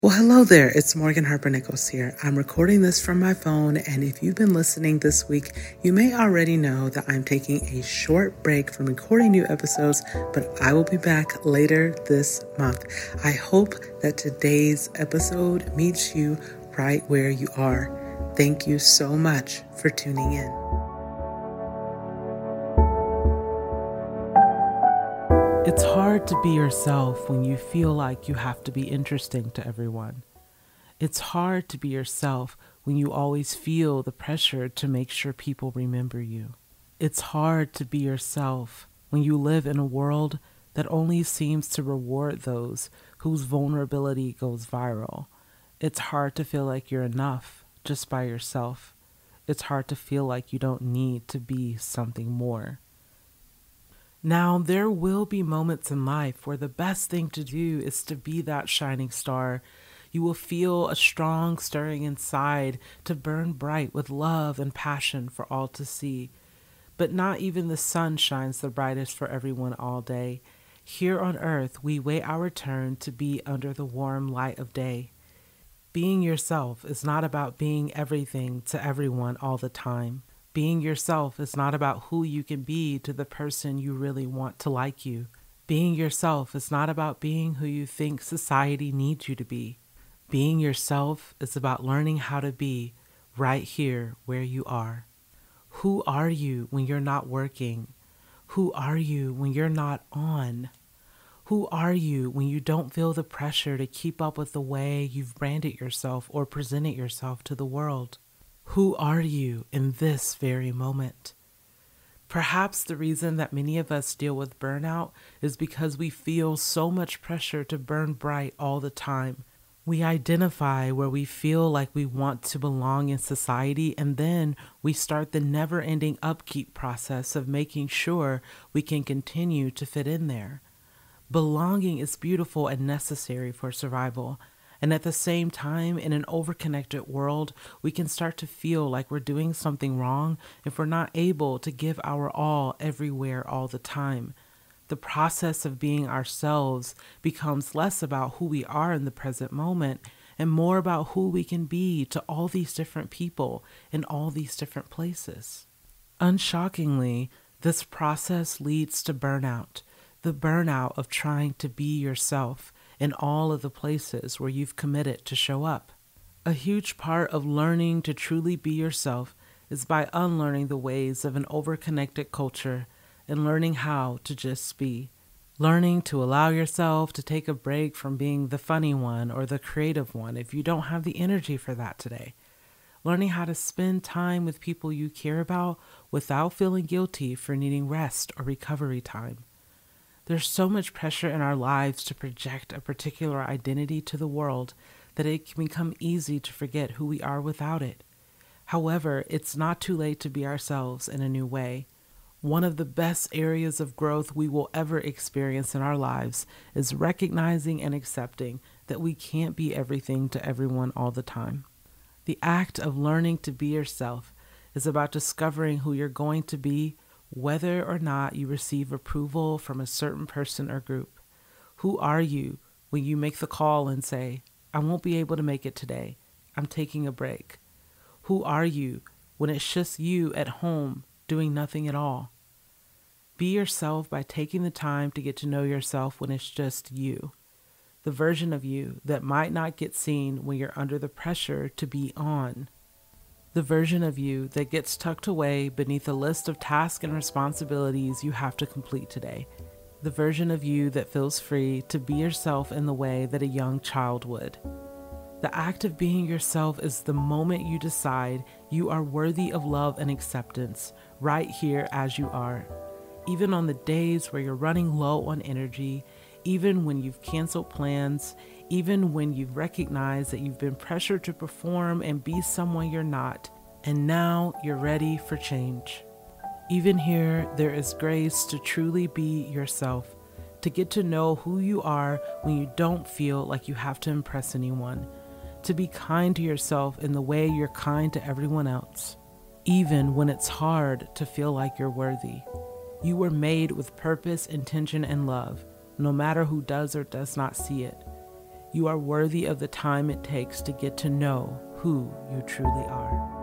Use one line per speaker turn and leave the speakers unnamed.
Well, hello there. It's Morgan Harper Nichols here. I'm recording this from my phone, and if you've been listening this week, you may already know that I'm taking a short break from recording new episodes, but I will be back later this month. I hope that today's episode meets you right where you are. Thank you so much for tuning in. It's hard to be yourself when you feel like you have to be interesting to everyone. It's hard to be yourself when you always feel the pressure to make sure people remember you. It's hard to be yourself when you live in a world that only seems to reward those whose vulnerability goes viral. It's hard to feel like you're enough just by yourself. It's hard to feel like you don't need to be something more. Now, there will be moments in life where the best thing to do is to be that shining star. You will feel a strong stirring inside to burn bright with love and passion for all to see. But not even the sun shines the brightest for everyone all day. Here on earth, we wait our turn to be under the warm light of day. Being yourself is not about being everything to everyone all the time. Being yourself is not about who you can be to the person you really want to like you. Being yourself is not about being who you think society needs you to be. Being yourself is about learning how to be right here where you are. Who are you when you're not working? Who are you when you're not on? Who are you when you don't feel the pressure to keep up with the way you've branded yourself or presented yourself to the world? Who are you in this very moment? Perhaps the reason that many of us deal with burnout is because we feel so much pressure to burn bright all the time. We identify where we feel like we want to belong in society, and then we start the never-ending upkeep process of making sure we can continue to fit in there. Belonging is beautiful and necessary for survival. And at the same time, in an overconnected world, we can start to feel like we're doing something wrong if we're not able to give our all everywhere all the time. The process of being ourselves becomes less about who we are in the present moment and more about who we can be to all these different people in all these different places. Unshockingly, this process leads to burnout, the burnout of trying to be yourself in all of the places where you've committed to show up. A huge part of learning to truly be yourself is by unlearning the ways of an overconnected culture and learning how to just be. Learning to allow yourself to take a break from being the funny one or the creative one if you don't have the energy for that today. Learning how to spend time with people you care about without feeling guilty for needing rest or recovery time. There's so much pressure in our lives to project a particular identity to the world that it can become easy to forget who we are without it. However, it's not too late to be ourselves in a new way. One of the best areas of growth we will ever experience in our lives is recognizing and accepting that we can't be everything to everyone all the time. The act of learning to be yourself is about discovering who you're going to be, whether or not you receive approval from a certain person or group. Who are you when you make the call and say, I won't be able to make it today. I'm taking a break. Who are you when it's just you at home doing nothing at all? Be yourself by taking the time to get to know yourself when it's just you. The version of you that might not get seen when you're under the pressure to be on. The version of you that gets tucked away beneath a list of tasks and responsibilities you have to complete today. The version of you that feels free to be yourself in the way that a young child would. The act of being yourself is the moment you decide you are worthy of love and acceptance right here as you are. Even on the days where you're running low on energy, even when you've canceled plans, even when you've recognized that you've been pressured to perform and be someone you're not, and now you're ready for change. Even here, there is grace to truly be yourself, to get to know who you are when you don't feel like you have to impress anyone, to be kind to yourself in the way you're kind to everyone else, even when it's hard to feel like you're worthy. You were made with purpose, intention, and love, no matter who does or does not see it. You are worthy of the time it takes to get to know who you truly are.